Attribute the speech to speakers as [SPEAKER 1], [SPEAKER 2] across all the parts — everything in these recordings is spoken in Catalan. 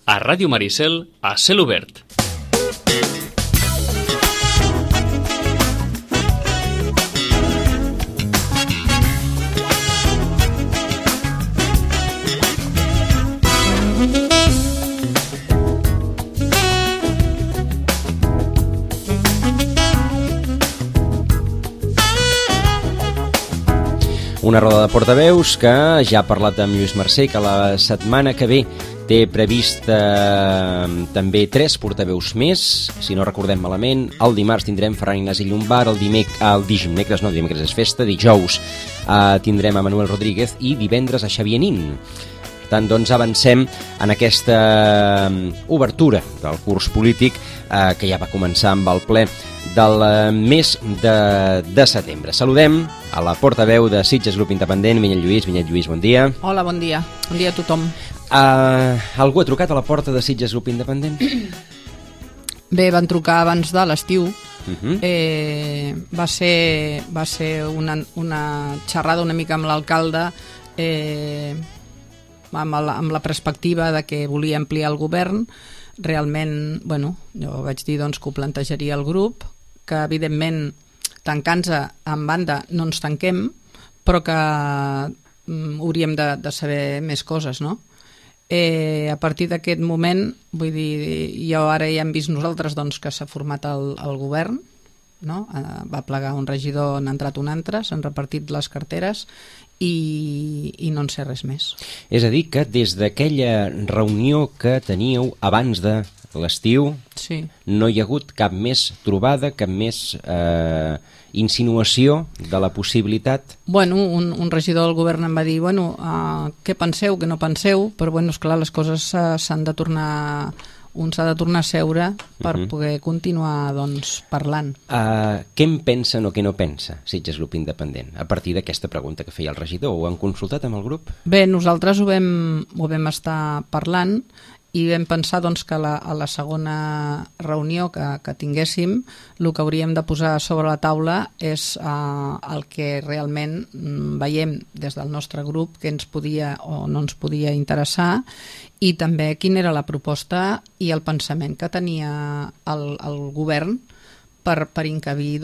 [SPEAKER 1] A Ràdio Maricel, a cel obert.
[SPEAKER 2] Una roda de portaveus que ja ha parlat amb Lluís Mercè, que la setmana que ve té previst també 3 portaveus més, si no recordem malament. El dimarts tindrem Ferran Ignasi Llombart, dimecres és festa, dijous tindrem a Manuel Rodríguez i divendres a Xavier Nin. Per tant, doncs, avancem en aquesta obertura del curs polític que ja va començar amb el ple del mes de setembre. Saludem a la portaveu de Sitges Grup Independent, Vinyet Lluís, bon dia.
[SPEAKER 3] Hola, bon dia a tothom.
[SPEAKER 2] Algú ha trucat a la porta de Sitges Grup Independent?
[SPEAKER 3] Bé, van trucar abans de l'estiu. Va ser una xerrada una mica amb l'alcalde amb la perspectiva de que volia ampliar el govern. Realment, jo vaig dir que ho plantejaria el grup, que evidentment tancant-se en banda no ens tanquem, però que hauríem de saber més coses, no? A partir d'aquest moment, vull dir, ara ja hem vist nosaltres que s'ha format el govern, no? Va plegar un regidor, han entrat un altre, s'han repartit les carteres i no en sé res més.
[SPEAKER 2] És a dir, que des d'aquella reunió que teníeu abans de l'estiu,
[SPEAKER 3] sí, no
[SPEAKER 2] hi ha hagut cap més trobada, cap més insinuació de la possibilitat?
[SPEAKER 3] Un regidor del govern em va dir què penseu, què no penseu, però esclar, les coses s'han de tornar... Un s'ha de tornar a seure per poder continuar parlant.
[SPEAKER 2] Què en pensen o què no pensa Sitges Grup Independent? A partir d'aquesta pregunta que feia el regidor, ho han consultat amb el grup?
[SPEAKER 3] Bé, nosaltres ho vam estar parlant i vam pensar que a la segona reunió que tinguéssim el que hauríem de posar sobre la taula és el que realment veiem des del nostre grup que ens podia o no ens podia interessar i també quina era la proposta i el pensament que tenia el govern per encabir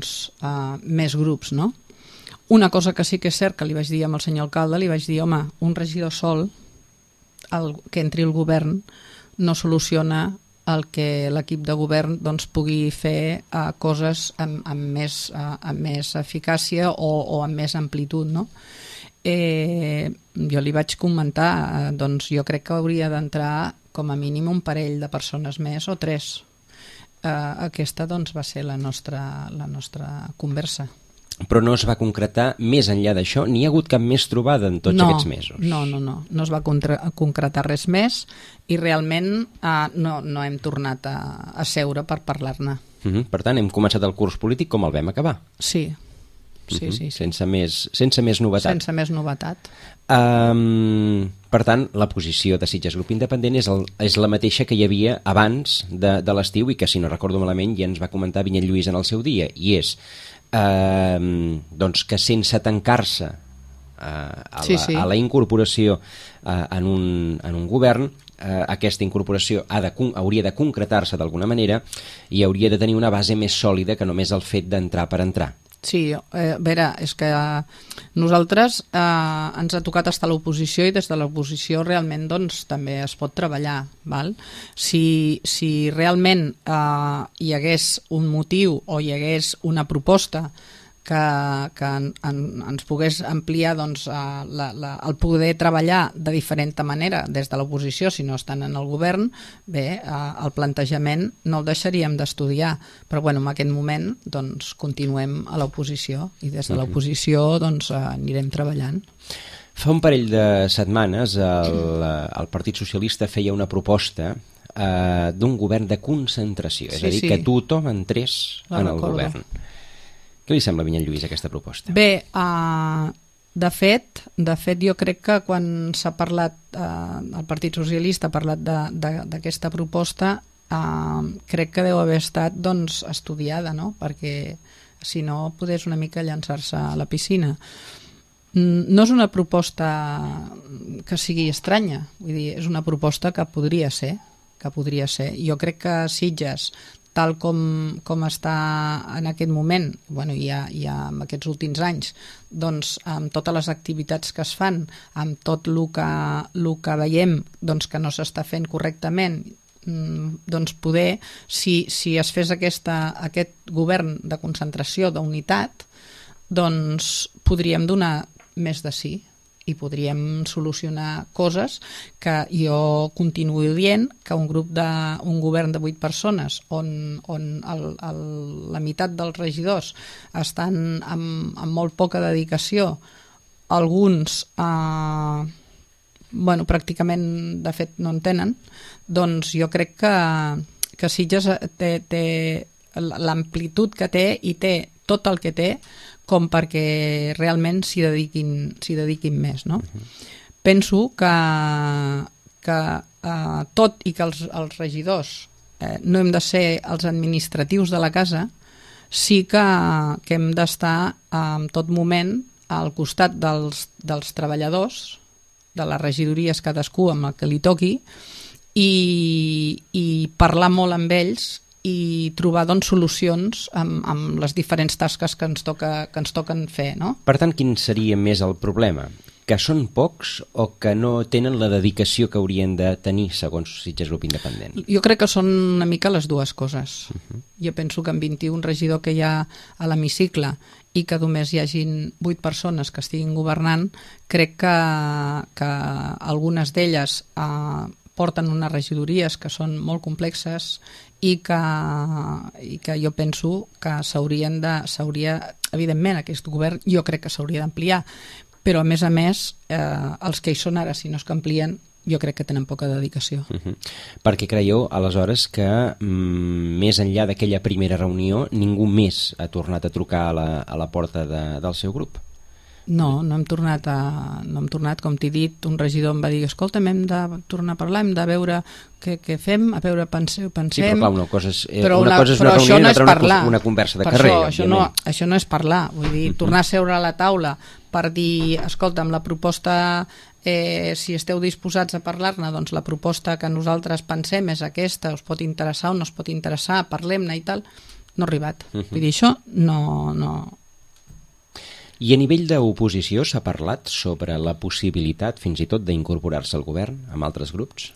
[SPEAKER 3] més grups, no? Una cosa que sí que és cert que li vaig dir amb el senyor alcalde, li vaig dir, home, un regidor sol que entri el govern no soluciona el que l'equip de govern pugui fer coses amb més eficàcia o amb més amplitud, no? Jo li vaig comentar, jo crec que hauria d'entrar com a mínim un parell de persones més o 3. Aquesta va ser la nostra conversa.
[SPEAKER 2] Però no es va concretar més enllà d'això? N'hi ha hagut cap més trobada en tots aquests mesos?
[SPEAKER 3] No es va concretar res més i realment no hem tornat a seure per parlar-ne.
[SPEAKER 2] Per tant, hem començat el curs polític com el vam acabar?
[SPEAKER 3] Sí.
[SPEAKER 2] Sense més novetat?
[SPEAKER 3] Sense més novetat.
[SPEAKER 2] Per tant, la posició de Sitges Grup Independent és la mateixa que hi havia abans de l'estiu i que, si no recordo malament, ja ens va comentar Vinyet Lluís en el seu dia, i és que sense tancar-se a la incorporació en un govern, aquesta incorporació hauria de concretar-se d'alguna manera i hauria de tenir una base més sòlida que només el fet d'entrar per entrar.
[SPEAKER 3] Sí, a veure, és que nosaltres ens ha tocat estar a l'oposició i des de l'oposició realment també es pot treballar, val? Si realment hi hagués un motiu o hi hagués una proposta que ens pogués ampliar el poder treballar de diferent manera des de l'oposició, si no estan en el govern, bé, el plantejament no el deixaríem d'estudiar, però en aquest moment continuem a l'oposició i des de l'oposició anirem treballant.
[SPEAKER 2] Fa un parell de setmanes el Partit Socialista feia una proposta d'un govern de concentració, és a dir, que tothom entrés en el govern. Què li sembla, Vinyet Lluís, aquesta proposta?
[SPEAKER 3] Bé, de fet, jo crec que quan s'ha parlat, el Partit Socialista ha parlat d'aquesta proposta, crec que deu haver estat estudiada, no? Perquè si no, podés una mica llançar-se a la piscina. No és una proposta que sigui estranya, vull dir, és una proposta que podria ser. Jo crec que Sitges, tal com està en aquest moment, i en aquests últims anys, doncs amb totes les activitats que es fan, amb tot el que veiem doncs, que no s'està fent correctament, doncs poder, si es fes aquest govern de concentració, d'unitat, doncs podríem donar més de sí i podríem solucionar coses que jo continuo dient que un govern de 8 persones on la meitat dels regidors estan amb molt poca dedicació, alguns pràcticament de fet no en tenen, doncs jo crec que Sitges té l'amplitud que té i té tot el que té com perquè realment s'hi dediquin més, no? Penso que tot i que els regidors no hem de ser els administratius de la casa, sí que hem d'estar en tot moment al costat dels treballadors, de les regidories cadascú amb el que li toqui, i parlar molt amb ells i trobar solucions amb les diferents tasques que ens toquen fer, no?
[SPEAKER 2] Per tant, quin seria més el problema? Que són pocs o que no tenen la dedicació que haurien de tenir segons Sitges Grup Independent?
[SPEAKER 3] Jo crec que són una mica les dues coses. Jo penso que amb 21 regidors que hi ha a l'hemicicle i que només hi hagin 8 persones que estiguin governant, crec que algunes d'elles porten unes regidories que són molt complexes i que jo penso que evidentment aquest govern jo crec que s'hauria d'ampliar, però a més, els que hi són ara, si no es que amplien, jo crec que tenen poca dedicació.
[SPEAKER 2] Perquè creieu, aleshores, que més enllà d'aquella primera reunió ningú més ha tornat a trucar a la porta del seu grup?
[SPEAKER 3] No hem tornat, com t'he dit, un regidor em va dir, escolta'm, hem de tornar a parlar, hem de veure què fem, a veure, pensem...
[SPEAKER 2] Sí, però clar, una cosa és una reunió i l'altra una conversa de carrer.
[SPEAKER 3] Això no és parlar, vull dir, tornar a seure a la taula per dir, escolta'm, la proposta, si esteu disposats a parlar-ne, doncs la proposta que nosaltres pensem és aquesta, us pot interessar o no us pot interessar, parlem-ne i tal, no ha arribat. Vull dir, això no...
[SPEAKER 2] I a nivell d'oposició s'ha parlat sobre la possibilitat fins i tot d'incorporar-se al govern amb altres grups?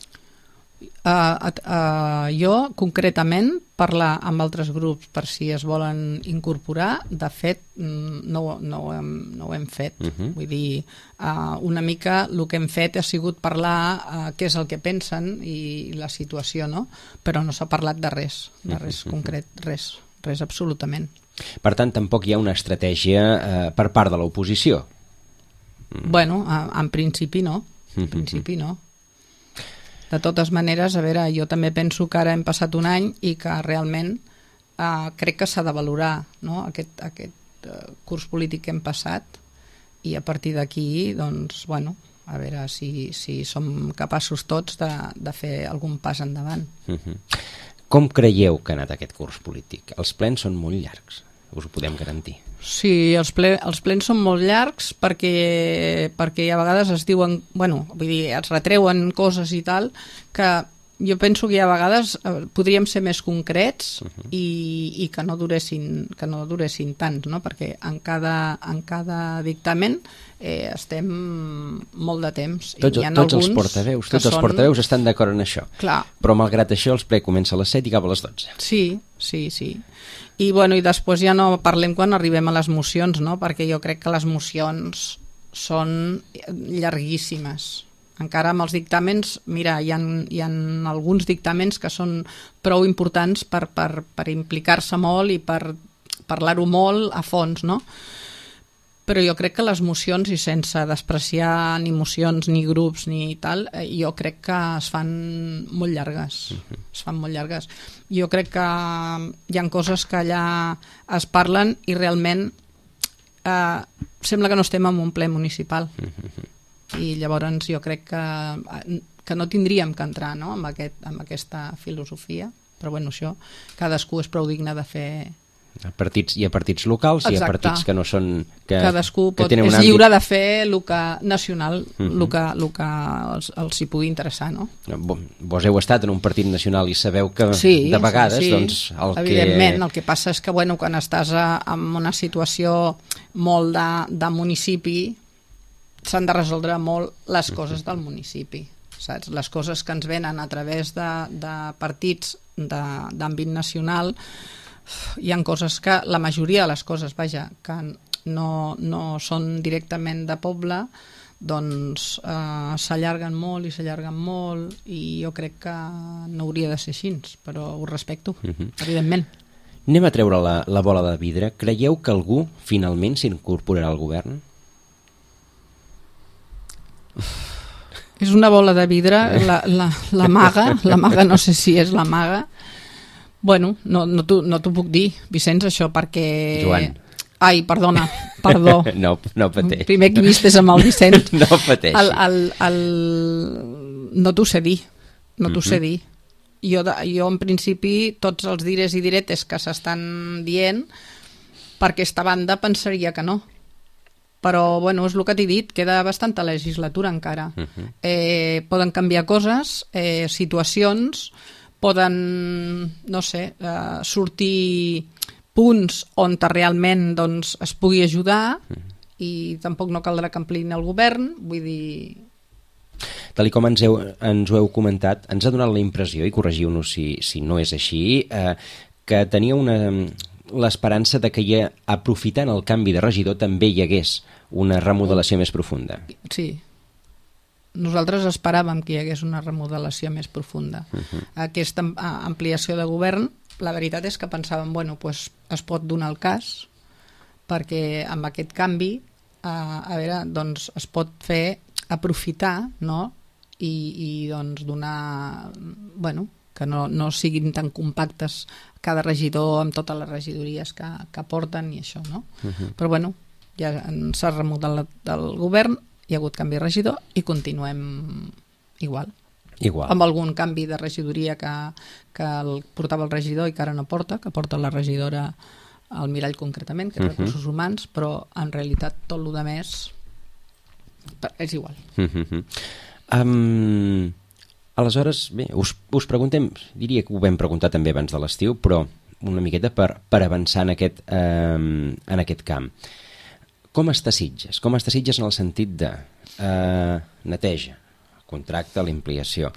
[SPEAKER 3] Jo, concretament, parlar amb altres grups per si es volen incorporar, de fet, no ho hem fet. Vull dir, una mica el que hem fet ha sigut parlar què és el que pensen i la situació, no? Però no s'ha parlat de res concret, res absolutament.
[SPEAKER 2] Per tant, tampoc hi ha una estratègia per part de l'oposició?
[SPEAKER 3] Bueno, en principi no. De totes maneres, a veure, jo també penso que ara hem passat un any i que realment crec que s'ha de valorar, no? aquest curs polític que hem passat i a partir d'aquí, doncs, bueno, a veure si som capaços tots de fer algun pas endavant.
[SPEAKER 2] Com creieu que ha anat aquest curs polític? Els plens són molt llargs, us ho podem garantir.
[SPEAKER 3] Sí, els plens són molt llargs perquè a vegades es diuen, vull dir, es retreuen coses i tal, que jo penso que a vegades podríem ser més concrets i que no duressin tant, no? Perquè en cada dictamen estem molt de temps.
[SPEAKER 2] Tots els portaveus estan d'acord en això.
[SPEAKER 3] Clar.
[SPEAKER 2] Però malgrat això el ple comença a les 7 i acaba a les 12.
[SPEAKER 3] Sí. I després ja no parlem quan arribem a les mocions, no? Perquè jo crec que les mocions són llarguíssimes. Encara amb els dictàmens, mira, hi ha alguns dictàmens que són prou importants per implicar-se molt i per parlar-ho molt a fons, no? Però jo crec que les mocions, i sense despreciar ni mocions, ni grups, ni tal, jo crec que es fan molt llargues. Jo crec que hi ha coses que allà es parlen i realment sembla que no estem en un ple municipal. I llavors jo crec que no tindríem que entrar, no? amb aquesta filosofia, però bueno, això cadascú és prou digne de fer A
[SPEAKER 2] partits locals. Exacte. I a partits que no són...
[SPEAKER 3] Cadascú és lliure de fer el que nacional, el que els hi pugui interessar, no?
[SPEAKER 2] Vos heu estat en un partit nacional i sabeu que de vegades...
[SPEAKER 3] Sí.
[SPEAKER 2] Doncs,
[SPEAKER 3] evidentment, el que passa és que quan estàs en una situació molt de municipi, s'han de resoldre molt les coses del municipi, saps? Les coses que ens venen a través de partits d'àmbit nacional. Hi ha coses que, la majoria de les coses, que no són directament de poble, doncs s'allarguen molt i jo crec que no hauria de ser així, però ho respecto, evidentment.
[SPEAKER 2] Anem a treure la bola de vidre. Creieu que algú finalment s'incorporarà al govern?
[SPEAKER 3] És una bola de vidre, la maga, no sé si és la maga. Bueno, no t'ho puc dir, Vicenç, això, perquè...
[SPEAKER 2] Joan.
[SPEAKER 3] Ai, perdó.
[SPEAKER 2] No pateix.
[SPEAKER 3] Primer que vistes amb el Vicenç.
[SPEAKER 2] No pateix.
[SPEAKER 3] No t'ho sé dir, Jo, en principi, tots els dires i diretes que s'estan dient, per aquesta banda pensaria que no. Però, bueno, és el que t'he dit, queda bastanta legislatura encara. Poden canviar coses, situacions... poden, no sé, sortir punts on realment doncs, es pugui ajudar i tampoc no caldrà que ampliïn el govern, vull dir...
[SPEAKER 2] Tal com ens ho heu comentat, ens ha donat la impressió, i corregiu-nos si no és així, que teníeu l'esperança de que aprofitant el canvi de regidor també hi hagués una remodelació més profunda.
[SPEAKER 3] Sí. Nosaltres esperàvem que hi hagués una remodelació més profunda. Aquesta ampliació de govern, la veritat és que pensàvem, es pot donar el cas, perquè amb aquest canvi doncs es pot fer aprofitar, no? I doncs donar, que no siguin tan compactes cada regidor amb totes les regidories que porten i això, no? Però ja s'ha remodelat el govern, hi ha hagut canvi de regidor i continuem igual. Amb algun canvi de regidoria que portava el regidor i que ara no porta, que porta la regidora al Mirall concretament, que és recursos humans, però en realitat tot el que més és igual.
[SPEAKER 2] Aleshores, bé, us preguntem, diria que ho vam preguntar també abans de l'estiu, però una miqueta per avançar en aquest camp. Com està Sitges? Com està Sitges en el sentit de neteja, contracte, l'ampliació?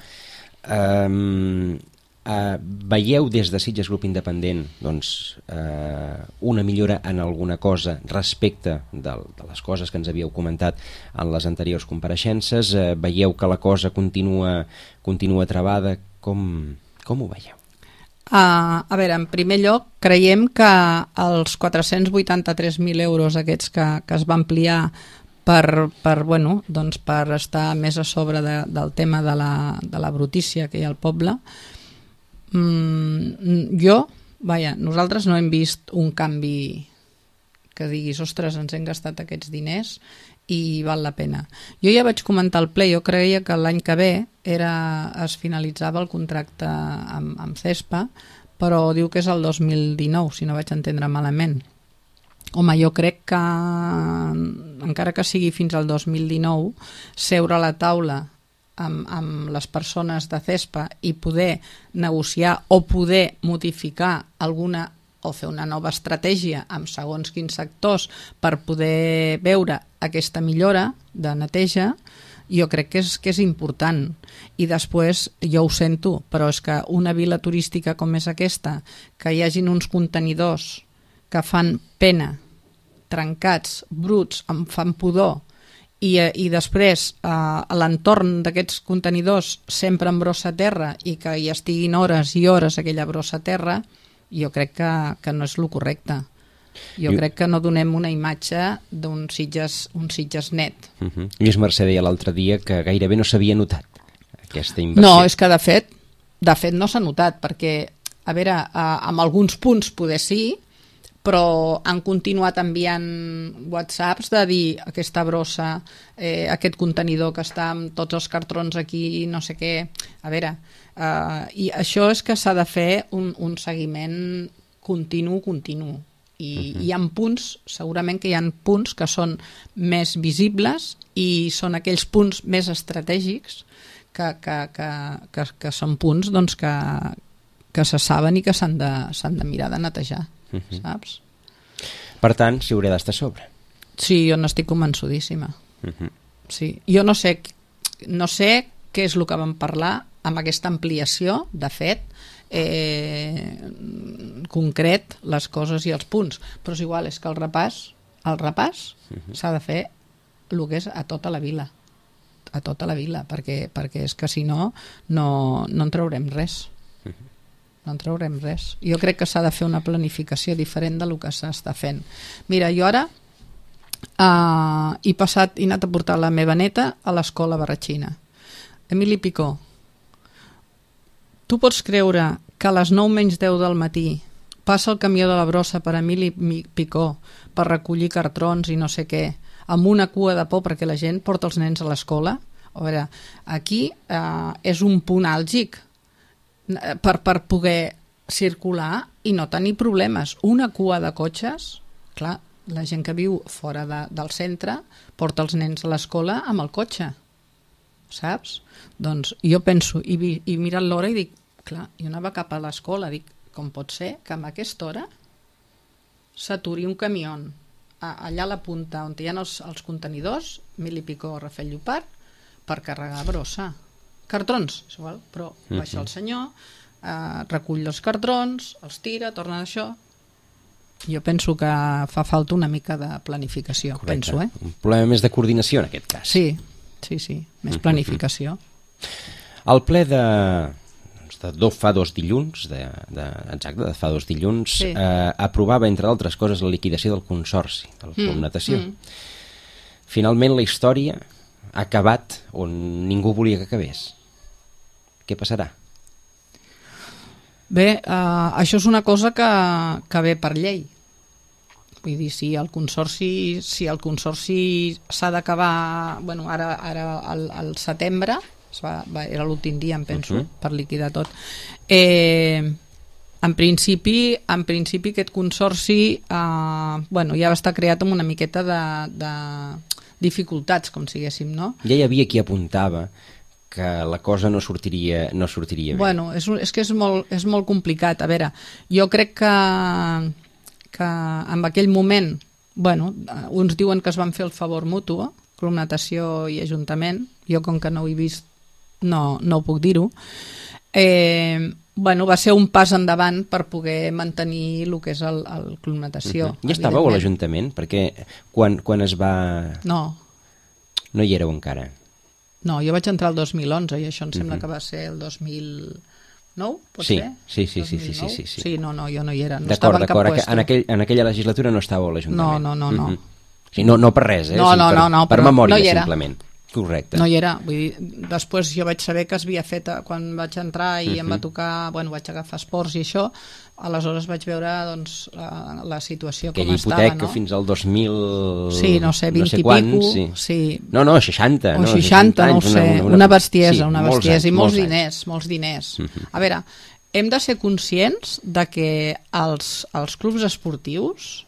[SPEAKER 2] Veieu des de Sitges Grup Independent una millora en alguna cosa respecte de les coses que ens havíeu comentat en les anteriors compareixences? Veieu que la cosa continua travada? Com ho veieu?
[SPEAKER 3] A veure, en primer lloc, creiem que els 483.000 euros aquests que es va ampliar per estar més a sobre del tema de la brutícia que hi ha al poble, nosaltres no hem vist un canvi que diguis, ostres, ens hem gastat aquests diners i val la pena. Jo ja vaig comentar al ple, jo creia que l'any que ve es finalitzava el contracte amb CESPA, però diu que és el 2019, si no vaig entendre malament. Home, jo crec que, encara que sigui fins al 2019, seure a la taula amb les persones de CESPA i poder negociar o poder modificar o fer una nova estratègia amb segons quins sectors per poder veure aquesta millora de neteja, jo crec que és important. I després, jo ho sento, però és que una vila turística com és aquesta, que hi hagin uns contenidors que fan pena, trencats, bruts, fan pudor, i després a l'entorn d'aquests contenidors sempre amb brossa a terra i que hi estiguin hores i hores aquella brossa a terra, jo crec que no és el correcte. Jo crec que no donem una imatge d'un Sitges net.
[SPEAKER 2] Lluís Mercè deia l'altre dia que gairebé no s'havia notat aquesta inversió.
[SPEAKER 3] No, és que de fet no s'ha notat, perquè, a veure, amb alguns punts poder sí, però han continuat enviant whatsapps de dir aquesta brossa, aquest contenidor que està amb tots els cartrons aquí, no sé què. A veure, i això és que s'ha de fer un seguiment continu. I hi ha punts, segurament que hi ha punts que són més visibles i són aquells punts més estratègics que són punts doncs, que se saben i que s'han de mirar de netejar, saps?
[SPEAKER 2] Per tant, s'hi haurà d'estar a sobre.
[SPEAKER 3] Sí, jo n'estic convençudíssima. Sí. Jo no sé què és el que vam parlar amb aquesta ampliació, de fet, concret, les coses i els punts, però és igual, és que el repàs s'ha de fer el que és a tota la vila, perquè és que si no en traurem res. No en traurem res. Jo crec que s'ha de fer una planificació diferent del que s'està fent. Mira, jo ara he anat a portar la meva neta a l'escola Barratxina. Emili Picó, tu pots creure que a les 9:10 del matí passa el camió de la brossa per Emili Picó per recollir cartrons i no sé què, amb una cua de por perquè la gent porta els nens a l'escola? A veure, aquí és un punt àlgic per poder circular i no tenir problemes. Una cua de cotxes, clar, la gent que viu fora del centre porta els nens a l'escola amb el cotxe, saps? Doncs jo penso, i mirant l'hora i dic, clar, jo anava cap a l'escola, dic, com pot ser que amb aquesta hora s'aturi un camió allà a la punta on hi ha els contenidors, Emili Picó, Rafael Llopart, per carregar brossa. Cartrons, és igual, però baixa el senyor, recull els cartrons, els tira, torna a això. Jo penso que fa falta una mica de planificació.
[SPEAKER 2] Correcte.
[SPEAKER 3] Penso,
[SPEAKER 2] Un problema més de coordinació en aquest cas.
[SPEAKER 3] Sí, més planificació.
[SPEAKER 2] El ple de fa 2 dilluns, exacte, de fa 2 dilluns,
[SPEAKER 3] Sí.
[SPEAKER 2] aprovava, entre altres coses, la liquidació del consorci, del Club Natació. Finalment la història ha acabat on ningú volia que acabés. Què passarà?
[SPEAKER 3] Bé, això és una cosa que ve per llei. Vull dir, si el consorci s'ha d'acabar, bueno, ara al setembre, era l'últim dia, em penso, per liquidar tot. En principi aquest consorci bueno, ja va estar creat amb una miqueta de dificultats, com siguéssim, no?
[SPEAKER 2] Ja hi havia qui apuntava que la cosa no sortiria bé.
[SPEAKER 3] Bueno, és que és molt complicat. A veure, jo crec que en aquell moment, bueno, uns diuen que es van fer el favor mutu, Club Natació i Ajuntament, jo com que no ho he vist no ho puc dir-ho. Bueno, va ser un pas endavant per poder mantenir el que és el Club Natació.
[SPEAKER 2] Ja estàveu a l'Ajuntament? Perquè quan es va...
[SPEAKER 3] No
[SPEAKER 2] hi éreu encara.
[SPEAKER 3] No, jo vaig entrar el 2011 i això em sembla que va ser el 2009, pot ser?
[SPEAKER 2] Sí.
[SPEAKER 3] Sí, no, jo no hi era, no
[SPEAKER 2] d'acord,
[SPEAKER 3] estava en cap puesto.
[SPEAKER 2] En aquella legislatura no estàveu a l'Ajuntament.
[SPEAKER 3] No.
[SPEAKER 2] Sí, no per res,
[SPEAKER 3] No,
[SPEAKER 2] per
[SPEAKER 3] però
[SPEAKER 2] memòria,
[SPEAKER 3] no hi era.
[SPEAKER 2] simplement. Correcte.
[SPEAKER 3] No hi era, vull dir, després jo vaig saber que es havia fet quan vaig entrar i em va tocar, bueno, vaig agafar esports i això, aleshores vaig veure doncs, la situació com estava, no?
[SPEAKER 2] Aquella hipoteca fins al 2000...
[SPEAKER 3] Sí, no sé, 20 i
[SPEAKER 2] quants,
[SPEAKER 3] pico, sí.
[SPEAKER 2] No, 60.
[SPEAKER 3] O 60, no ho sé, una bestiesa,
[SPEAKER 2] sí,
[SPEAKER 3] i molts diners. A veure, hem de ser conscients de que els clubs esportius,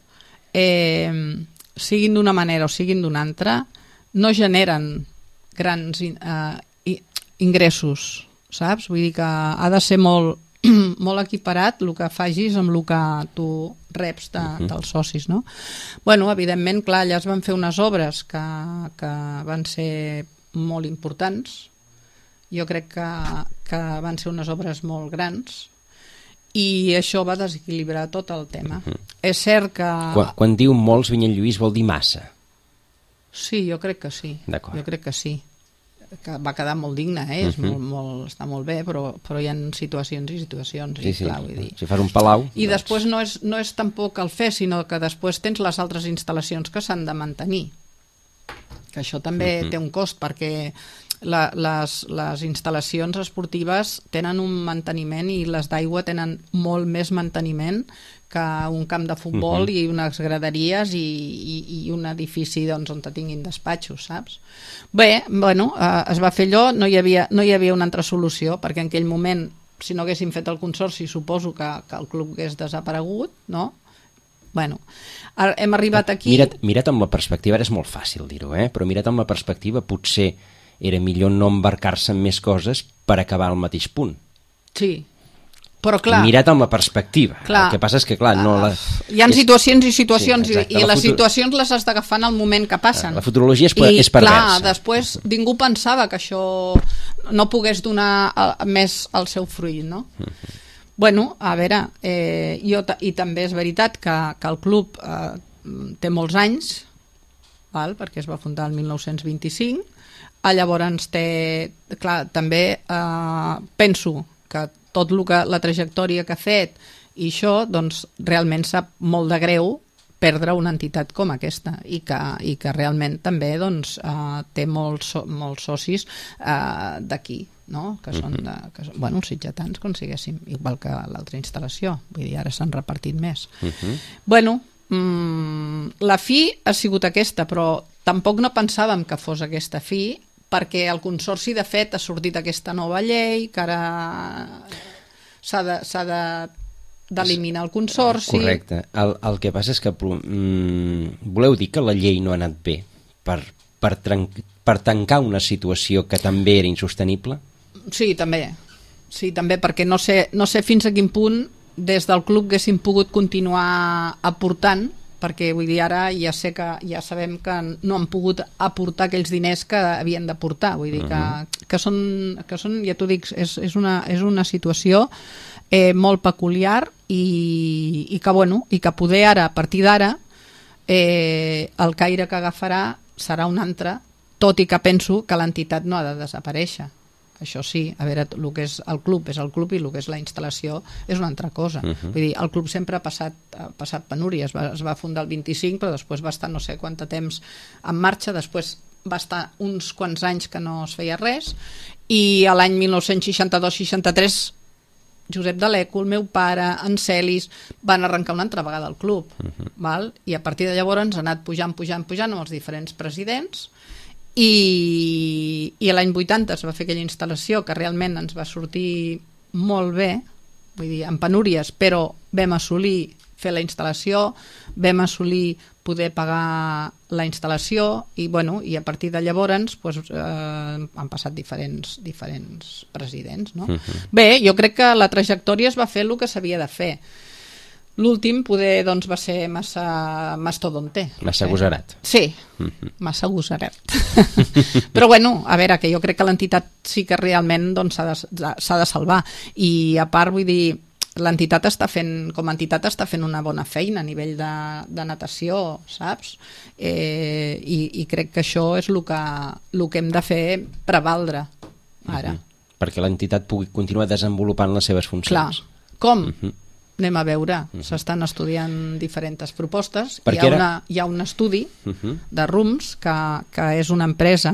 [SPEAKER 3] siguin d'una manera o siguin d'una altra, no generen grans ingressos, saps? Vull dir que ha de ser molt equiparat el que facis amb el que tu reps dels socis, no? Bueno, evidentment, clar, allà es van fer unes obres que van ser molt importants. Jo crec que van ser unes obres molt grans i això va desequilibrar tot el tema. És cert que...
[SPEAKER 2] Quan diu molts, Vinyet Lluís, vol dir massa.
[SPEAKER 3] Sí, jo crec que sí.
[SPEAKER 2] D'acord.
[SPEAKER 3] Jo crec que sí. Que va quedar molt digne, està molt bé, però hi ha situacions i situacions.
[SPEAKER 2] Sí,
[SPEAKER 3] clar, vull dir.
[SPEAKER 2] Si fas un palau...
[SPEAKER 3] I després no és tampoc el fer, sinó que després tens les altres instal·lacions que s'han de mantenir. Que això també té un cost, perquè les instal·lacions esportives tenen un manteniment i les d'aigua tenen molt més manteniment que un camp de futbol i unes graderies i un edifici on tinguin despatxos, saps? Bé, bueno, es va fer allò, no hi havia una altra solució, perquè en aquell moment si no haguéssim fet el consorci, suposo que el club hagués desaparegut, no? Bueno, hem arribat aquí...
[SPEAKER 2] Mira't amb la perspectiva, ara és molt fàcil dir-ho, però mira't amb la perspectiva, potser era millor no embarcar-se en més coses per acabar al mateix punt.
[SPEAKER 3] Sí, però clar...
[SPEAKER 2] Mira't amb la perspectiva. El que passa és que, clar, no...
[SPEAKER 3] Hi ha situacions i situacions, sí, i les situacions les has d'agafar en el moment que passen.
[SPEAKER 2] La futurologia és perversa. I, clar,
[SPEAKER 3] després ningú pensava que això no pogués donar més el seu fruit, no? Bueno, a veure, i també és veritat que el club té molts anys, perquè es va fundar el 1925, llavors clar, també penso que tot la trajectòria que ha fet i això, doncs realment sap molt de greu perdre una entitat com aquesta i que realment també doncs, té molts socis d'aquí, no? Que són els sitgetans, com siguéssim, igual que l'altra instal·lació, vull dir, ara s'han repartit més. Bueno, la fi ha sigut aquesta, però tampoc no pensàvem que fos aquesta fi, perquè el Consorci, de fet, ha sortit aquesta nova llei, que ara s'ha d'eliminar el Consorci.
[SPEAKER 2] Correcte. El que passa és que voleu dir que la llei no ha anat bé per tancar una situació que també era insostenible?
[SPEAKER 3] Sí, també. Sí, també, perquè no sé fins a quin punt des del club haguéssim pogut continuar aportant, perquè vull dir, ara ja sabem que no han pogut aportar aquells diners que havien d'aportar, vull dir que són, ja t'ho dic, és una situació molt peculiar i que poder ara, a partir d'ara, el caire que agafarà serà un altre, tot i que penso que l'entitat no ha de desaparèixer. Això sí, a veure, el que és el club i el que és la instal·lació és una altra cosa. Vull dir, el club sempre ha passat penúries, es va fundar el 25, però després va estar no sé quant de temps en marxa, després va estar uns quants anys que no es feia res, i a l'any 1962-63 Josep D'Aleco, el meu pare, en Celis, van arrencar una altra vegada el club, i a partir de llavors ha anat pujant amb els diferents presidents, i l'any 80 es va fer aquella instal·lació que realment ens va sortir molt bé, vull dir, amb penúries, però vam assolir fer la instal·lació, vam assolir poder pagar la instal·lació i a partir de llavors han passat diferents presidents, no? Bé, jo crec que la trajectòria es va fer el que s'havia de fer. L'últim poder va ser massa mastodonte.
[SPEAKER 2] Massa agosarat.
[SPEAKER 3] Sí, massa agosarat. Però a veure, que jo crec que l'entitat sí que realment s'ha de salvar. I a part, vull dir, l'entitat com a entitat està fent una bona feina a nivell de natació, saps? I crec que això és el que hem de fer prevaldre ara.
[SPEAKER 2] Perquè l'entitat pugui continuar desenvolupant les seves funcions.
[SPEAKER 3] Clar, com? Anem a veure, s'estan estudiant diferents propostes. Hi ha un estudi de RUMS, que és una empresa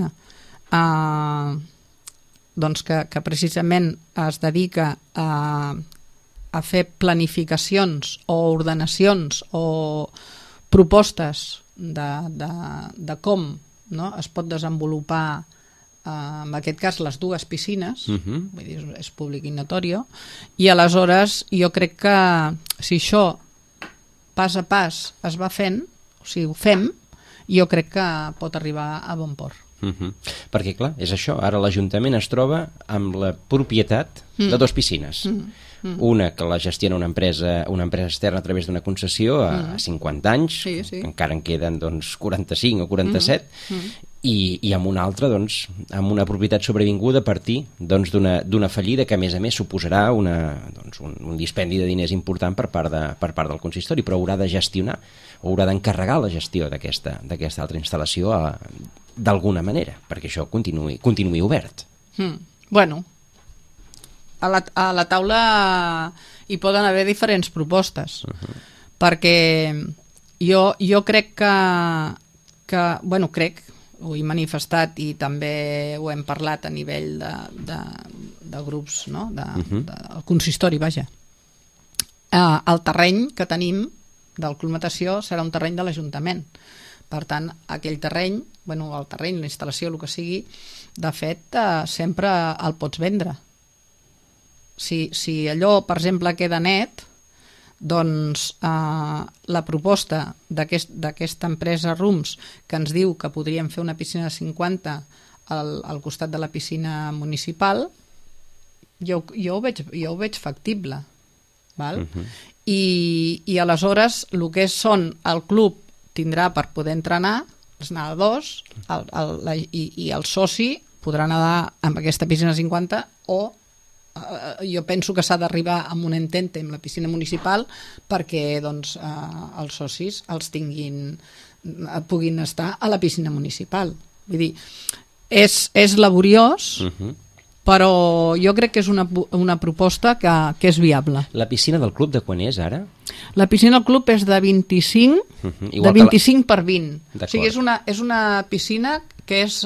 [SPEAKER 3] que precisament es dedica a fer planificacions o ordenacions o propostes de com es pot desenvolupar en aquest cas les dues piscines, vull dir, és públic i notori, i aleshores jo crec que si això pas a pas es va fent, o sigui, ho fem, jo crec que pot arribar a bon port.
[SPEAKER 2] Perquè clar, és això, ara l'Ajuntament es troba amb la propietat de dues piscines. Una que la gestiona una empresa externa a través d'una concessió a 50 anys, encara en queden 45 o 47, i amb una altra, amb una propietat sobrevinguda a partir d'una fallida que a més suposarà un dispendi de diners important per part del consistori, però haurà de gestionar, haurà d'encarregar la gestió d'aquesta altra instal·lació d'alguna manera, perquè això continuï obert.
[SPEAKER 3] Bueno, a la taula hi poden haver diferents propostes, perquè jo crec que ho he manifestat i també ho hem parlat a nivell de grups, del consistori, vaja. El terreny que tenim del Club Natació serà un terreny de l'Ajuntament. Per tant, aquell terreny, el terreny, la instal·lació, el que sigui, de fet, sempre el pots vendre. si allò, per exemple, queda net, doncs la proposta d'aquesta empresa Rooms, que ens diu que podríem fer una piscina de 50 al costat de la piscina municipal, jo ho veig factible, val? I aleshores el que el club tindrà per poder entrenar els nedadors i el soci podrà nedar amb aquesta piscina 50 o jo penso que s'ha d'arribar amb un entente amb la piscina municipal perquè doncs, els socis puguin estar a la piscina municipal. Vull dir, és laboriós, però jo crec que és una proposta que és viable.
[SPEAKER 2] La piscina del club de quan és ara?
[SPEAKER 3] La piscina del club és de 25, de 25 per 20. O sigui, és una piscina que és...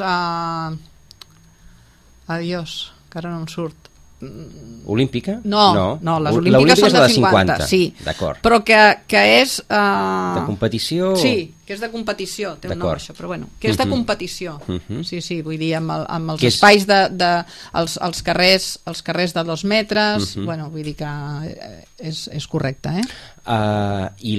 [SPEAKER 3] Adiós, que ara no em surt.
[SPEAKER 2] Olímpica?
[SPEAKER 3] No, les olímpiques són de 50, sí.
[SPEAKER 2] D'acord.
[SPEAKER 3] Però que és...
[SPEAKER 2] De competició?
[SPEAKER 3] Sí, que és de competició, té un nom això, però bueno, que és de competició. Sí, vull dir, amb els espais els carrers de 2 metres, bueno, vull dir que és correcte,
[SPEAKER 2] I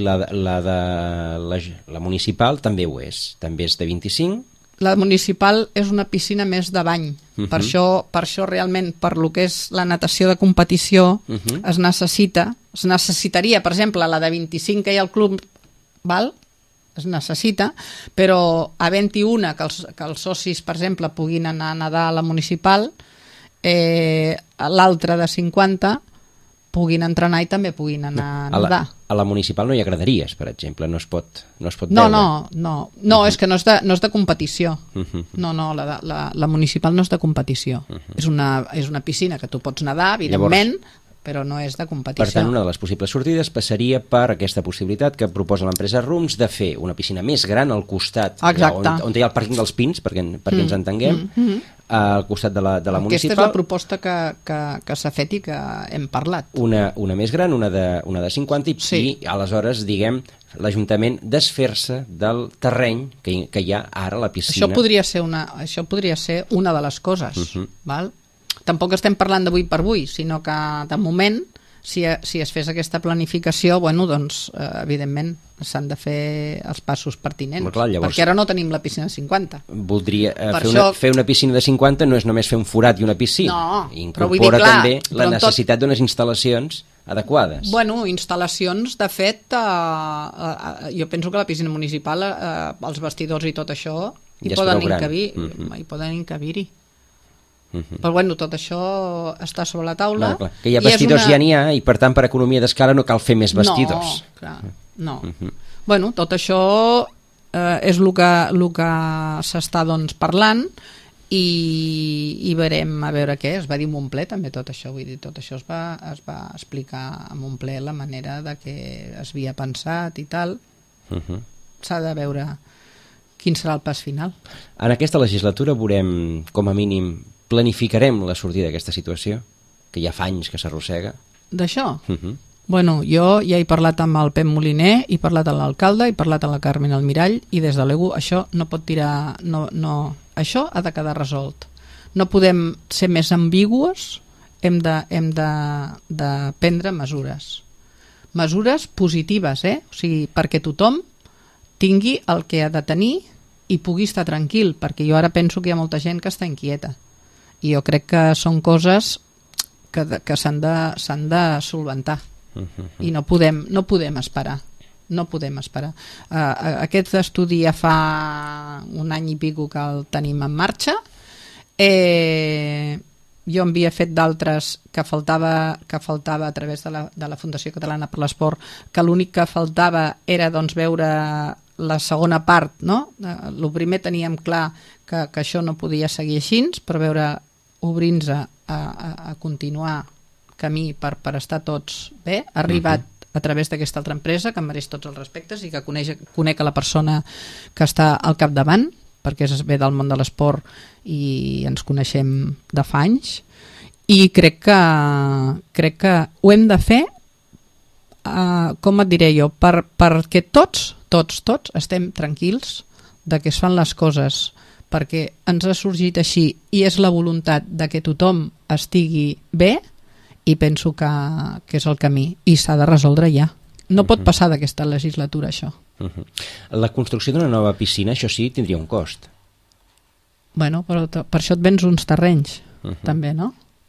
[SPEAKER 2] la municipal també ho és, també és de 25.
[SPEAKER 3] La municipal és una piscina més de bany. Per això realment, per lo que és la natació de competició, es necessitaria, per exemple, la de 25 que hi ha al club, val? Es necessita, però a 21 que els socis, per exemple, puguin anar a nedar a la municipal, l'altra de 50 puguin entrenar i també puguin anar a nedar.
[SPEAKER 2] A la municipal no hi ha graderies, per exemple, no es pot
[SPEAKER 3] veure. No, és que no és de competició. No, la municipal no és de competició. És una piscina que tu pots nedar, evidentment, però no és de competició.
[SPEAKER 2] Per tant, una de les possibles sortides passaria per aquesta possibilitat que proposa l'empresa Rooms de fer una piscina més gran al costat, on hi ha el pàrquing dels Pins, perquè ens entenguem, al costat de la municipal.
[SPEAKER 3] Aquesta és la proposta que s'ha fet i que hem parlat.
[SPEAKER 2] Una més gran, una de 50, i aleshores, diguem, l'Ajuntament desfer-se del terreny que hi ha ara a la piscina.
[SPEAKER 3] Això podria ser una de les coses, val? Tampoc estem parlant d'avui per avui, sinó que de moment, si es fes aquesta planificació, bueno, doncs, evidentment, s'han de fer els passos pertinents, perquè ara no tenim la piscina de 50.
[SPEAKER 2] Voldria fer una piscina de 50 no és només fer un forat i una piscina.
[SPEAKER 3] No,
[SPEAKER 2] incorpora també la necessitat d'unes instal·lacions adequades.
[SPEAKER 3] Bueno, instal·lacions, de fet, jo penso que la piscina municipal, els vestidors i tot això, hi poden encabir-hi. Però bueno, tot això està sobre la taula.
[SPEAKER 2] Que hi ha vestidors, ja n'hi ha, i per tant per economia d'escala no cal fer més vestidors.
[SPEAKER 3] No. Bueno, tot això és el que s'està doncs parlant i veurem a veure què. Es va dir en un ple també tot això, vull dir, tot això es va explicar en un ple la manera de que es havia pensat i tal. S'ha de veure quin serà el pas final.
[SPEAKER 2] En aquesta legislatura veurem, com a mínim, planificarem la sortida d'aquesta situació, que ja fa anys que s'arrossega.
[SPEAKER 3] D'això? Bueno, jo ja he parlat amb el Pep Moliner, he parlat amb l'alcalde, he parlat amb la Carmen Almirall, i des de l'EGU això no pot tirar... Això ha de quedar resolt. No podem ser més ambigües, hem de prendre mesures. Mesures positives, o sigui, perquè tothom tingui el que ha de tenir i pugui estar tranquil, perquè jo ara penso que hi ha molta gent que està inquieta. I jo crec que són coses que s'han de solventar. I no podem esperar. Aquest estudi ja fa un any i pico que el tenim en marxa. Jo en havia fet d'altres que faltava a través de la Fundació Catalana per l'Esport, que l'únic que faltava era doncs veure la segona part, no? El primer teníem clar que això no podia seguir així, però veure obrir-nos a continuar camí per estar tots bé. Ha arribat a través d'aquesta altra empresa que em mereix tots els respectes i que conec a la persona que està al capdavant, perquè és ve del món de l'esport i ens coneixem de fa anys, i crec que ho hem de fer, com et diré jo, perquè tots estem tranquils de que es fan les coses, perquè ens ha sorgit així i és la voluntat de que tothom estigui bé i penso que és el camí i s'ha de resoldre ja. No pot passar d'aquesta legislatura, això.
[SPEAKER 2] La construcció d'una nova piscina, això sí, tindria un cost.
[SPEAKER 3] Bueno, però per això et vens uns terrenys, també, no?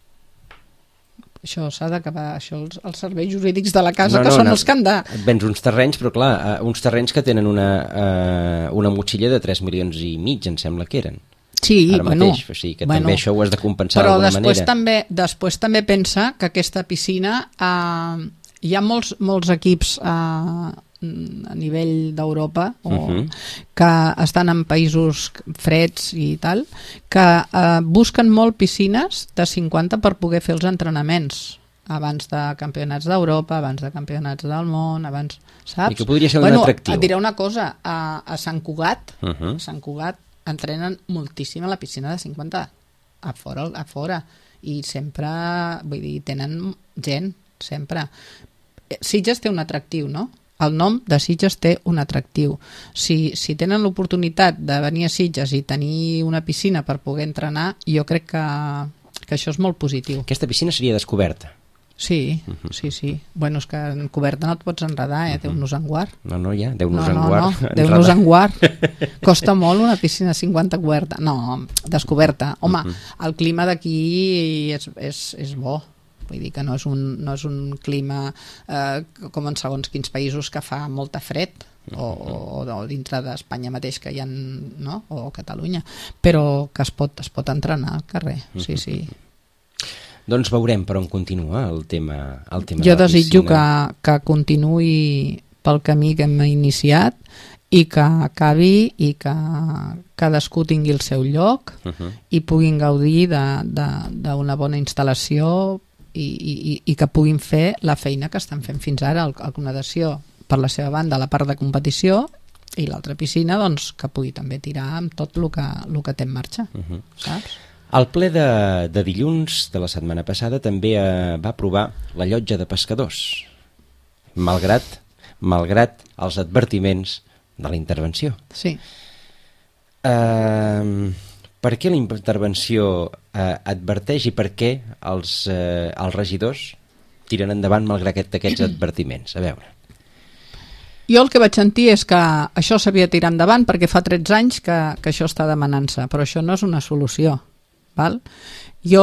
[SPEAKER 3] Això s'ha d'acabar, això els serveis jurídics de la casa, que són els que han de...
[SPEAKER 2] Et vens uns terrenys, però clar, uns terrenys que tenen una motxilla de 3,5 milions, em sembla que eren.
[SPEAKER 3] Sí,
[SPEAKER 2] ara mateix, o sigui que també això ho has de compensar d'alguna manera.
[SPEAKER 3] Però després també pensa que aquesta piscina... hi ha molts equips a nivell d'Europa que estan en països freds i tal, que busquen molt piscines de 50 per poder fer els entrenaments abans de campionats d'Europa, abans de campionats del món, abans, saps?
[SPEAKER 2] I que podria ser un atractiu.
[SPEAKER 3] Et diré una cosa, a Sant Cugat, entrenen moltíssim a la piscina de 50 a fora, i sempre, vull dir, tenen gent, sempre. Sitges té un atractiu, no? El nom de Sitges té un atractiu. Si tenen l'oportunitat de venir a Sitges i tenir una piscina per poder entrenar, jo crec que això és molt positiu.
[SPEAKER 2] Aquesta piscina seria descoberta?
[SPEAKER 3] Sí, sí. Bueno, és que en coberta no et pots enredar, Déu-nos en guard.
[SPEAKER 2] No, ja, Déu-nos en guard.
[SPEAKER 3] No, Déu-nos en guard. Costa molt una piscina 50 coberta. No, descoberta. Home, el clima d'aquí és bo. Vull dir que no és un clima com en segons quins països que fa molta fred, o dintre d'Espanya mateix que hi ha, no? O Catalunya, però que es pot entrenar al carrer, sí.
[SPEAKER 2] Doncs veurem per on continua el tema
[SPEAKER 3] jo desitjo que continuï pel camí que hem iniciat i que acabi i que cadascú tingui el seu lloc i puguin gaudir d'una bona instal·lació i que puguin fer la feina que estan fent fins ara, el Natació per la seva banda, la part de competició, i l'altra piscina, doncs, que pugui també tirar amb tot el que té en marxa, saps?
[SPEAKER 2] El ple de dilluns de la setmana passada també va aprovar la llotja de pescadors, malgrat els advertiments de la intervenció.
[SPEAKER 3] Sí.
[SPEAKER 2] Per què la intervenció adverteix i per què els regidors tiren endavant malgrat aquests advertiments? A veure.
[SPEAKER 3] Jo el que vaig sentir és que això s'havia de tirar endavant perquè fa 13 anys que això està demanant-se, però això no és una solució. Val? Jo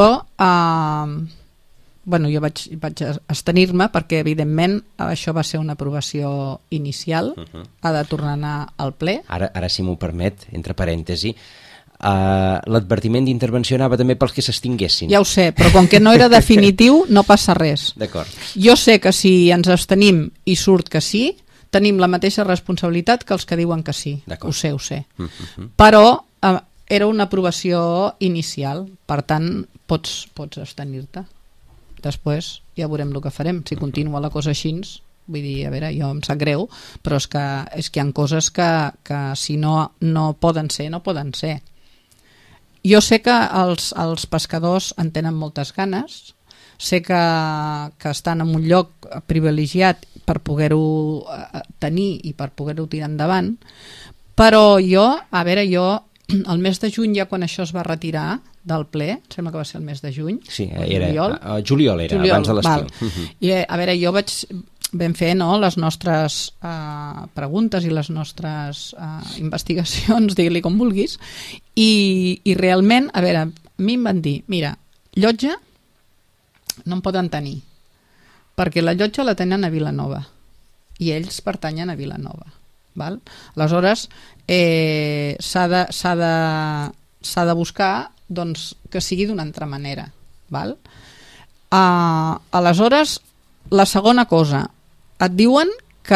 [SPEAKER 3] vaig abstenir-me perquè evidentment això va ser una aprovació inicial, ha de tornar a anar al ple.
[SPEAKER 2] Ara si m'ho permet, entre parèntesi, l'advertiment d'intervenció anava també pels que s'extinguessin.
[SPEAKER 3] Ja ho sé, però com que no era definitiu no passa res.
[SPEAKER 2] D'acord.
[SPEAKER 3] Jo sé que si ens abstenim i surt que sí, tenim la mateixa responsabilitat que els que diuen que sí. Ho sé. Però era una aprovació inicial, per tant pots abstenir-te. Després ja veurem el que farem. Si continua la cosa així, vull dir, a veure, jo em sap greu, però és que hi ha coses que si no poden ser, no poden ser. Jo sé que els pescadors en tenen moltes ganes, sé que estan en un lloc privilegiat per poder-ho tenir i per poder-ho tirar endavant, però jo el mes de juny, ja quan això es va retirar del ple, sembla que va ser el mes de juny,
[SPEAKER 2] sí, juliol era, abans de l'estiu.
[SPEAKER 3] I a veure, vam fer les nostres preguntes i les nostres investigacions, digue-li com vulguis, i realment, a veure, a mi em van dir, mira, llotja no en poden tenir, perquè la llotja la tenen a Vilanova, i ells pertanyen a Vilanova. Val? Aleshores, s'ha de buscar que sigui d'una altra manera. Val? Aleshores, la segona cosa, et diuen que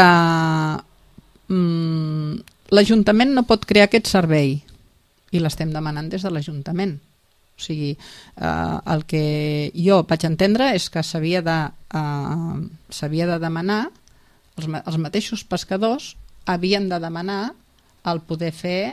[SPEAKER 3] l'Ajuntament no pot crear aquest servei i l'estem demanant des de l'Ajuntament. O sigui, el que jo vaig entendre és que s'havia de demanar, els mateixos pescadors havien de demanar el poder fer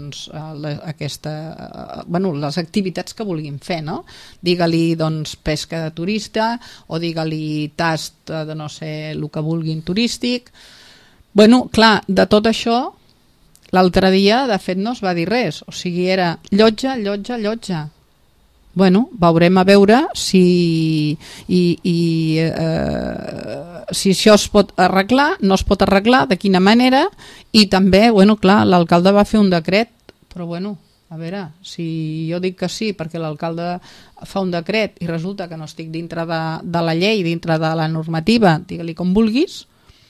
[SPEAKER 3] les activitats que vulguin fer, no? Digue-li pesca de turista o digue-li tast de no sé el que vulguin turístic. Clar, de tot això l'altre dia de fet no es va dir res, o sigui era llotja. Bueno, veurem a veure si si això es pot arreglar, no es pot arreglar, de quina manera, i també, bueno, clar, l'alcalde va fer un decret, però bueno, a veure, si jo dic que sí perquè l'alcalde fa un decret i resulta que no estic dintre de la llei, dintre de la normativa, digue-li com vulguis,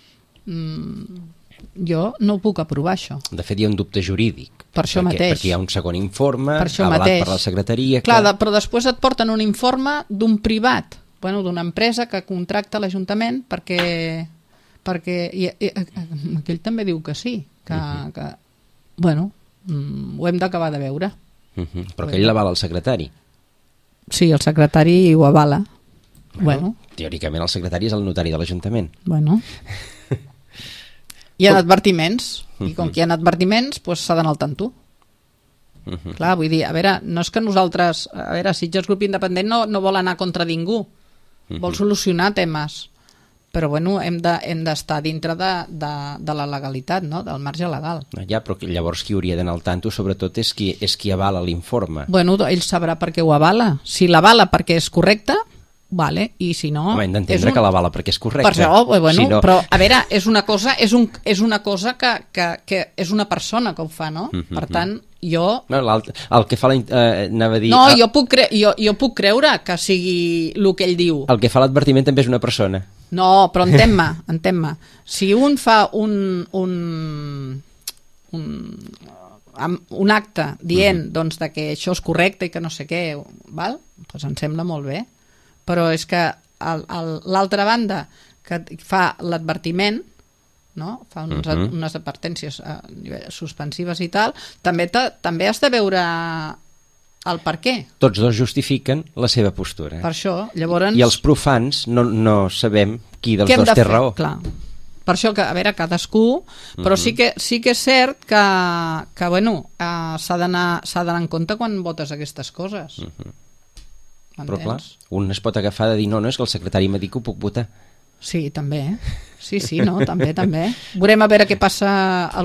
[SPEAKER 3] jo no puc aprovar això.
[SPEAKER 2] De fet, hi ha un dubte jurídic.
[SPEAKER 3] Per això mateix.
[SPEAKER 2] Perquè hi ha un segon informe avalat
[SPEAKER 3] mateix.
[SPEAKER 2] per la secretaria.
[SPEAKER 3] Clar, però després et porten un informe d'un privat, bueno, d'una empresa que contracta l'Ajuntament perquè aquell també diu que sí, que bueno, ho hem d'acabar de veure.
[SPEAKER 2] Però aquell l'avala el secretari.
[SPEAKER 3] Sí, el secretari ho avala. Bueno.
[SPEAKER 2] Teòricament el secretari és el notari de l'Ajuntament.
[SPEAKER 3] Bueno. Hi ha advertiments, i com que hi ha advertiments, doncs s'ha d'anar al tanto. Clar, vull dir, a veure, no és que nosaltres, a veure, Sitges Grup Independent no vol anar contra ningú, vol solucionar temes, però bueno, hem d'estar dintre de la legalitat, no? Del marge legal.
[SPEAKER 2] Ja, però llavors qui hauria d'anar al tanto sobretot és qui avala l'informe.
[SPEAKER 3] Bueno, ell sabrà per què ho avala. Si l'avala perquè és correcte, vale, i si no...
[SPEAKER 2] Home, hem d'entendre que l'avala perquè és correcte.
[SPEAKER 3] Per això, bueno,
[SPEAKER 2] si no...
[SPEAKER 3] però a veure, és una cosa que és una persona que ho fa, no? Per tant, jo...
[SPEAKER 2] No, el que fa anava a dir...
[SPEAKER 3] No, jo puc creure que sigui el que ell diu.
[SPEAKER 2] El que fa l'advertiment també és una persona.
[SPEAKER 3] No, però entén-me. Si un fa un acte dient doncs, de que això és correcte i que no sé què, val? Doncs em sembla molt bé. Però és que l'altra banda que fa l'advertiment, no? Fa unes advertències suspensives i tal, també has de veure el per què.
[SPEAKER 2] Tots dos justifiquen la seva postura.
[SPEAKER 3] Per això, llavors...
[SPEAKER 2] I els profans no sabem qui dels dos té raó.
[SPEAKER 3] Clar. Per això, que, a veure, cadascú... Però sí que és cert que bueno, s'ha d'anar en compte quan votes aquestes coses.
[SPEAKER 2] Però clar, un es pot agafar de dir no, és que el secretari m'ha dit que ho puc votar.
[SPEAKER 3] Sí, també. Sí, no, també. Veurem a veure què passa a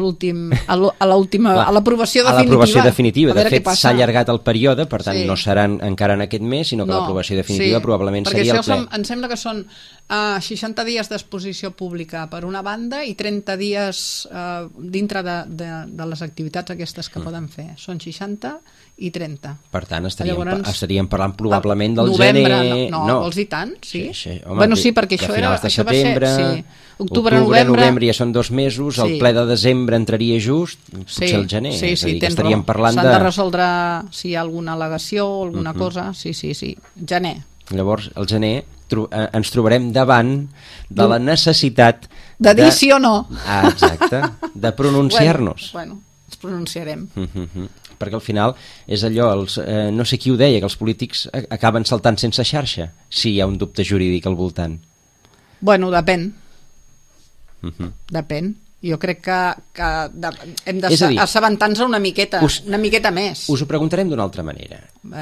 [SPEAKER 3] l'aprovació definitiva.
[SPEAKER 2] A l'aprovació definitiva. De fet, s'ha allargat el període, per tant, no seran encara en aquest mes, sinó que l'aprovació definitiva probablement seria el ple.
[SPEAKER 3] Perquè em sembla que són 60 dies d'exposició pública per una banda i 30 dies dintre de les activitats aquestes que poden fer. Són 60 i 30.
[SPEAKER 2] Per tant, estaríem parlant probablement del gener...
[SPEAKER 3] No, vols dir tant? Sí?
[SPEAKER 2] Home,
[SPEAKER 3] bueno, sí, perquè això
[SPEAKER 2] era... de setembre,
[SPEAKER 3] octubre, novembre
[SPEAKER 2] ja són 2 mesos, el ple de desembre entraria just, potser el gener.
[SPEAKER 3] Sí,
[SPEAKER 2] estaríem parlant
[SPEAKER 3] s'han de resoldre si hi ha alguna al·legació o alguna cosa. Sí. Gener.
[SPEAKER 2] Llavors, al gener ens trobarem davant de la necessitat
[SPEAKER 3] de dir sí o no.
[SPEAKER 2] Exacte, de pronunciar-nos.
[SPEAKER 3] Bueno, ens pronunciarem.
[SPEAKER 2] Perquè al final és allò, no sé qui ho deia, que els polítics acaben saltant sense xarxa si hi ha un dubte jurídic al voltant.
[SPEAKER 3] Bueno, depèn. Depèn. Jo crec que hem d'assabentar-nos una miqueta més.
[SPEAKER 2] Us ho preguntarem d'una altra manera.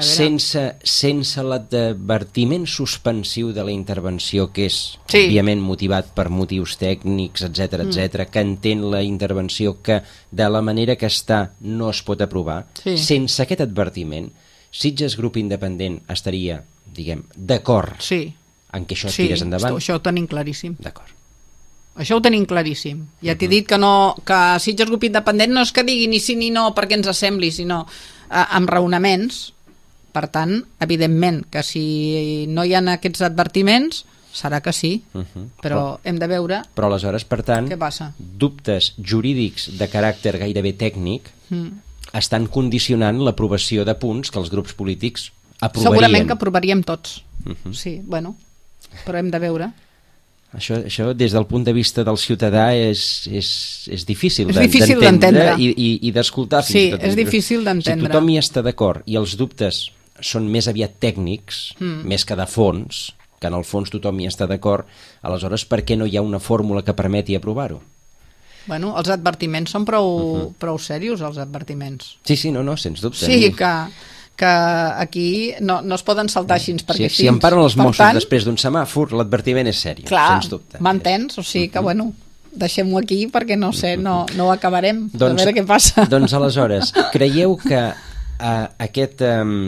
[SPEAKER 2] Sense l'advertiment suspensiu de la intervenció, que és òbviament motivat per motius tècnics, etc, que entén la intervenció que de la manera que està no es pot aprovar, sense aquest advertiment, Sitges Grup Independent estaria, diguem, d'acord en que això es tirés endavant?
[SPEAKER 3] Això ho tenim claríssim.
[SPEAKER 2] D'acord.
[SPEAKER 3] Això ho tenim claríssim. Ja t'he dit que Sitges Grup Independent no és que digui ni sí ni no perquè ens assembli, sinó amb raonaments. Per tant, evidentment, que si no hi ha aquests advertiments, serà que sí, però hem de veure...
[SPEAKER 2] Però aleshores, per tant,
[SPEAKER 3] què passa?
[SPEAKER 2] Dubtes jurídics de caràcter gairebé tècnic estan condicionant l'aprovació de punts que els grups polítics aprovarien.
[SPEAKER 3] Segurament que aprovaríem tots. Sí, bueno, però hem de veure...
[SPEAKER 2] Això des del punt de vista del ciutadà és difícil d'entendre i d'escoltar.
[SPEAKER 3] Sí, és difícil d'entendre.
[SPEAKER 2] Si tothom hi està d'acord i els dubtes són més aviat tècnics, més que de fons, que en el fons tothom hi està d'acord, aleshores per què no hi ha una fórmula que permeti aprovar-ho?
[SPEAKER 3] Bueno, els advertiments són prou serios, els advertiments.
[SPEAKER 2] Sí, no, sens dubte.
[SPEAKER 3] Sí, que aquí no es poden saltar així perquè
[SPEAKER 2] si em paren els Mossos després d'un semàfor, l'advertiment és seriós, sens dubte.
[SPEAKER 3] M'entens? O sigui que, bueno, deixem-ho aquí perquè no sé, no ho acabarem, a veure què passa.
[SPEAKER 2] Doncs aleshores, creieu que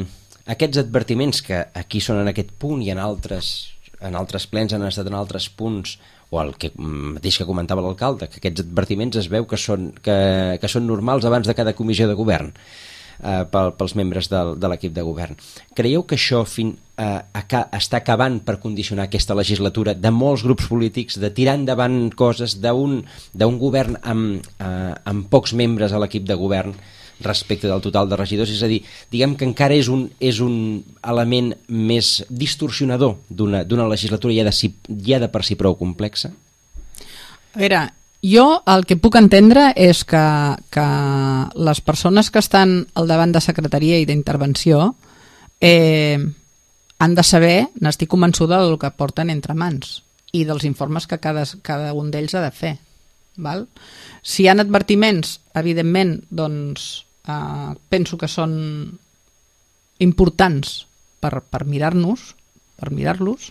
[SPEAKER 2] aquests advertiments que aquí són en aquest punt i en altres plens han estat en altres punts, o el que mateix que comentava l'alcalde, que aquests advertiments es veu que són normals abans de cada comissió de govern pels membres de l'equip de govern. Creieu que això està acabant per condicionar aquesta legislatura de molts grups polítics, de tirar endavant coses d'un govern amb pocs membres a l'equip de govern respecte del total de regidors? És a dir, diguem que encara és un element més distorsionador d'una legislatura ja de per si prou complexa?
[SPEAKER 3] A veure, jo el que puc entendre és que les persones que estan al davant de secretaria i d'intervenció han de saber, n'estic convençuda, del que porten entre mans i dels informes que cada un d'ells ha de fer. Val? Si hi ha advertiments, evidentment, doncs penso que són importants per mirar-los,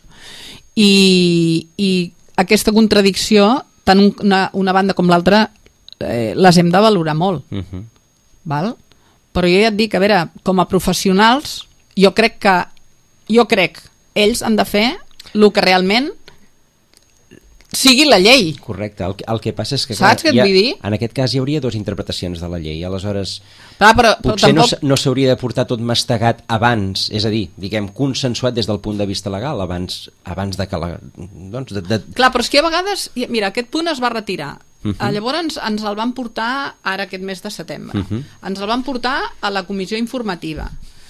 [SPEAKER 3] i aquesta contradicció, tant una banda com l'altra, les hem de valorar molt. Val? Però jo ja et dic, a veure, com a professionals, jo crec ells han de fer el que realment sigui la llei.
[SPEAKER 2] Correcte, el que passa és que
[SPEAKER 3] saps què et vull dir?
[SPEAKER 2] En aquest cas hi hauria dues interpretacions de la llei, aleshores
[SPEAKER 3] potser
[SPEAKER 2] tampoc... no s'hauria de portar tot mastegat abans, és a dir, diguem, consensuat des del punt de vista legal abans de que
[SPEAKER 3] Clar, però és que a vegades, mira, aquest punt es va retirar. Llavors ens el van portar ara aquest mes de setembre. Ens el van portar a la comissió informativa.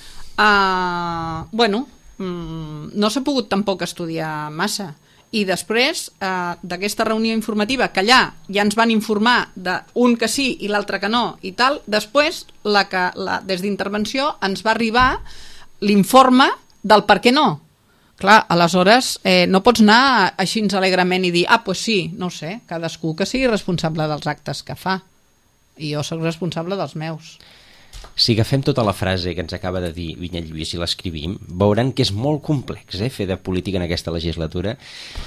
[SPEAKER 3] No s'ha pogut tampoc estudiar massa. I després d'aquesta reunió informativa, que allà ja ens van informar d'un que sí i l'altre que no i tal, després des d'intervenció ens va arribar l'informe del per què no. Clar, aleshores no pots anar així alegrement i dir, doncs sí, no ho sé, cadascú que sigui responsable dels actes que fa, i jo sóc responsable dels meus.
[SPEAKER 2] Si agafem tota la frase que ens acaba de dir Vinyet Lluís i l'escrivim, veuran que és molt complex fer de política en aquesta legislatura.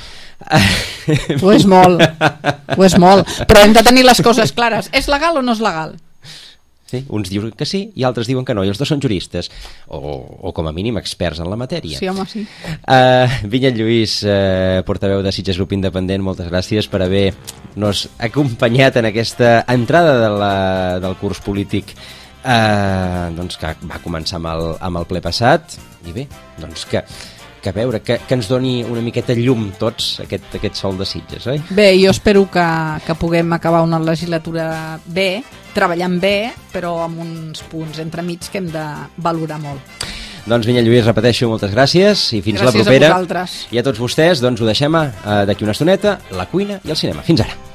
[SPEAKER 3] Ho és molt, però hem de tenir les coses clares. És legal o no és legal?
[SPEAKER 2] Sí, uns diuen que sí i altres diuen que no, i els dos són juristes o com a mínim experts en la matèria.
[SPEAKER 3] Sí, home, sí.
[SPEAKER 2] Vinyet Lluís, portaveu de Sitges Grup Independent, moltes gràcies per haver-nos acompanyat en aquesta entrada del curs polític doncs que va començar amb el ple passat, i bé, doncs que veure, que ens doni una miqueta llum tots aquest sol de Sitges, oi? Bé,
[SPEAKER 3] jo espero que puguem acabar una legislatura bé, treballant bé, però amb uns punts entremig que hem de valorar molt.
[SPEAKER 2] Doncs Vinyet Lluís, repeteixo, moltes gràcies i fins la propera.
[SPEAKER 3] Gràcies a vosaltres.
[SPEAKER 2] I a tots vostès, doncs ho deixem d'aquí una estoneta, la cuina i el cinema. Fins ara.